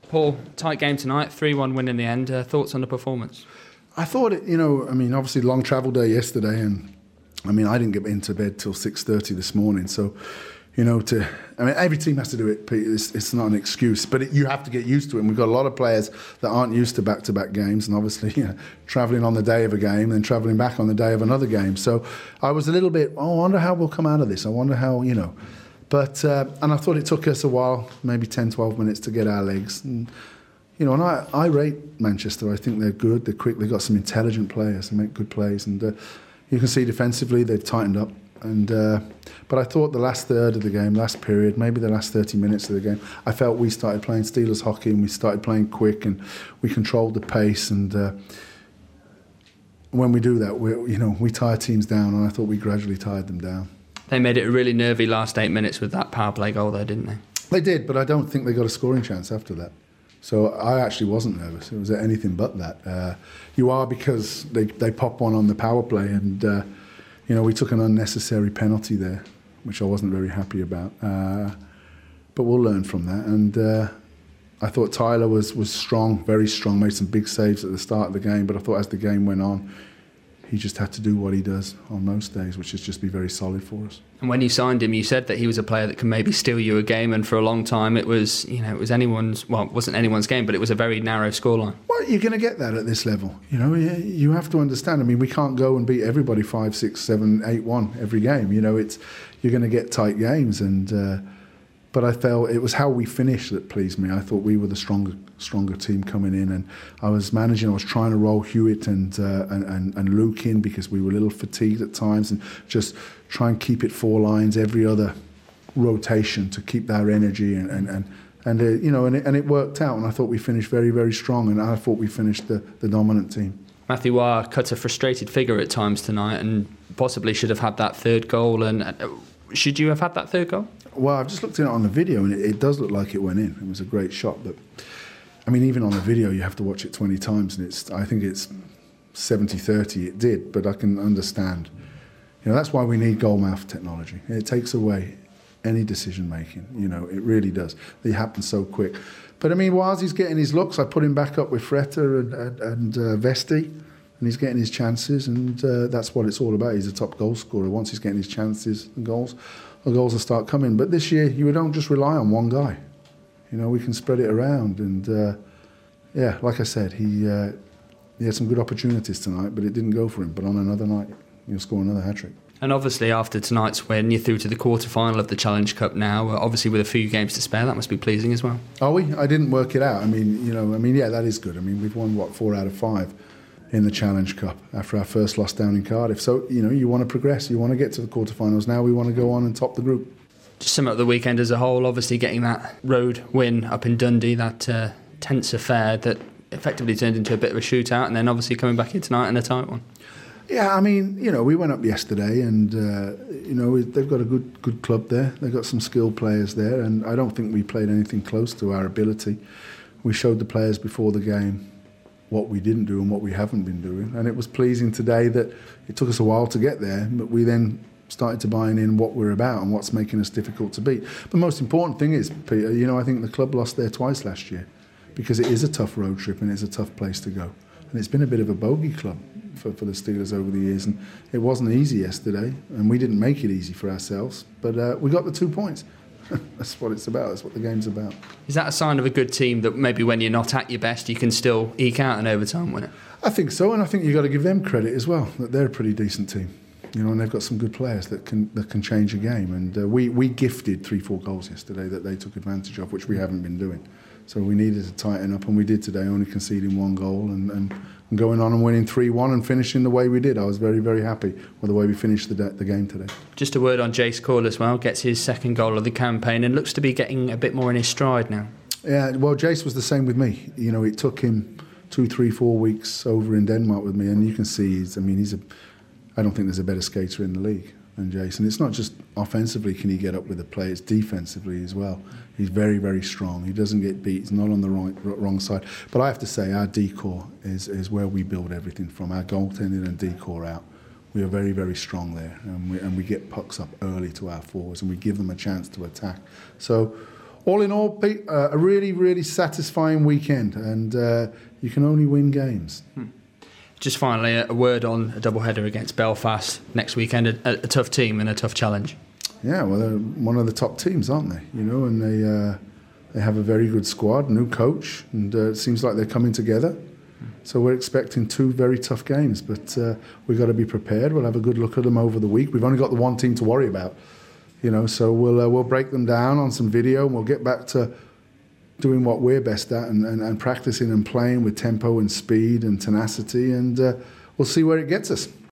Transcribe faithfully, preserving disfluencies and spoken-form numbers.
Paul, tight game tonight, three one win in the end. Uh, thoughts on the performance? I thought, it, you know, I mean, obviously long travel day yesterday, and I mean, I didn't get into bed till six thirty this morning, so, you know, to, I mean, every team has to do it, Pete. It's, it's not an excuse, but it, you have to get used to it. And we've got a lot of players that aren't used to back-to-back games, and obviously, you know, travelling on the day of a game and then travelling back on the day of another game. So I was a little bit, oh, I wonder how we'll come out of this. I wonder how, you know. But, uh, and I thought it took us a while, maybe ten, twelve minutes to get our legs. And, you know, and I, I rate Manchester. I think they're good, they're quick, they've got some intelligent players, they make good plays. And uh, you can see defensively they've tightened up. And uh, but I thought the last third of the game, last period, maybe the last thirty minutes of the game, I felt we started playing Steelers hockey and we started playing quick and we controlled the pace. And uh, when we do that, we you know we tire teams down, and I thought we gradually tired them down. They made it a really nervy last eight minutes with that power play goal, though, didn't they? They did, but I don't think they got a scoring chance after that. So I actually wasn't nervous. It was anything but that. Uh, you are, because they they pop one on the power play, and. Uh, You know, we took an unnecessary penalty there, which I wasn't very happy about. Uh, but we'll learn from that. And uh, I thought Tyler was, was strong, very strong, made some big saves at the start of the game. But I thought as the game went on, he just had to do what he does on most days, which is just be very solid for us. And when you signed him, you said that he was a player that can maybe steal you a game. And for a long time, it was, you know, it was anyone's. Well, it wasn't anyone's game, but it was a very narrow scoreline. Well, you're going to get that at this level. You know, you have to understand. I mean, we can't go and beat everybody five, six, seven, eight, one every game. You know, it's you're going to get tight games, and uh, but I felt it was how we finished that pleased me. I thought we were the stronger, stronger team coming in, and I was managing. I was trying to roll Hewitt and uh, and, and and Luke in because we were a little fatigued at times, and just try and keep it four lines every other rotation to keep our energy and and. and And, uh, you know, and it, and it worked out, and I thought we finished very, very strong, and I thought we finished the, the dominant team. Matthew Warr cut a frustrated figure at times tonight and possibly should have had that third goal. And uh, should you have had that third goal? Well, I've just looked at it on the video, and it, it does look like it went in. It was a great shot, but, I mean, even on the video, you have to watch it twenty times, and it's I think it's seventy thirty. It did, but I can understand. You know, that's why we need goalmouth technology. It takes away any decision making, you know, it really does. They happen so quick. But I mean, whilst he's getting his looks, I put him back up with Fretter and, and, and uh, Vesti, and he's getting his chances, and uh, that's what it's all about. He's a top goal scorer. Once he's getting his chances and goals, the goals will start coming. But this year, you don't just rely on one guy. You know, we can spread it around, and uh, yeah, like I said, he uh, he had some good opportunities tonight, but it didn't go for him. But on another night, he'll score another hat-trick. And obviously after tonight's win, you're through to the quarter-final of the Challenge Cup now, obviously with a few games to spare. That must be pleasing as well. Are we? I didn't work it out. I mean, you know, I mean, yeah, that is good. I mean, we've won, what, four out of five in the Challenge Cup after our first loss down in Cardiff. So, you know, you want to progress. You want to get to the quarter-finals. Now we want to go on and top the group. Just sum up the weekend as a whole, obviously getting that road win up in Dundee, that uh, tense affair that effectively turned into a bit of a shootout, and then obviously coming back here tonight in a tight one. Yeah, I mean, you know, we went up yesterday, and uh, you know, they've got a good good club there. They've got some skilled players there, and I don't think we played anything close to our ability. We showed the players before the game what we didn't do and what we haven't been doing, and it was pleasing today that it took us a while to get there, but we then started to buy in what we're about and what's making us difficult to beat. The most important thing is, Peter, you know, I think the club lost there twice last year because it is a tough road trip and it's a tough place to go. And it's been a bit of a bogey club for, for the Steelers over the years, and it wasn't easy yesterday, and we didn't make it easy for ourselves, but uh, we got the two points. That's what it's about. That's what the game's about. Is that a sign of a good team that maybe when you're not at your best, you can still eke out an overtime winner? I think so, and I think you've got to give them credit as well, that they're a pretty decent team. You know, and they've got some good players that can that can change a game. And uh, we, we gifted three, four goals yesterday that they took advantage of, which we haven't been doing. So we needed to tighten up, and we did today, only conceding one goal and, and, and going on and winning three one and finishing the way we did. I was very, very happy with the way we finished the, the game today. Just a word on Jace Cole as well. Gets his second goal of the campaign and looks to be getting a bit more in his stride now. Yeah, well, Jace was the same with me. You know, it took him two, three, four weeks over in Denmark with me, and you can see, he's, I mean, he's a... I don't think there's a better skater in the league than Jason. It's not just offensively can he get up with the play, it's defensively as well. He's very, very strong. He doesn't get beat. He's not on the right, wrong side. But I have to say, our decor is, is where we build everything from. Our goaltending and decor out. We are very, very strong there. And we, and we get pucks up early to our forwards, and we give them a chance to attack. So all in all, Pete, uh, a really, really satisfying weekend, and uh, you can only win games. Hmm. Just finally, a word on a doubleheader against Belfast next weekend. A, a tough team and a tough challenge. Yeah, well, they're one of the top teams, aren't they? You know, and they uh, they have a very good squad, new coach, and uh, it seems like they're coming together. So we're expecting two very tough games, but uh, we've got to be prepared. We'll have a good look at them over the week. We've only got the one team to worry about, you know. So we'll uh, we'll break them down on some video, and we'll get back to doing what we're best at, and, and, and practicing and playing with tempo and speed and tenacity, and uh, we'll see where it gets us.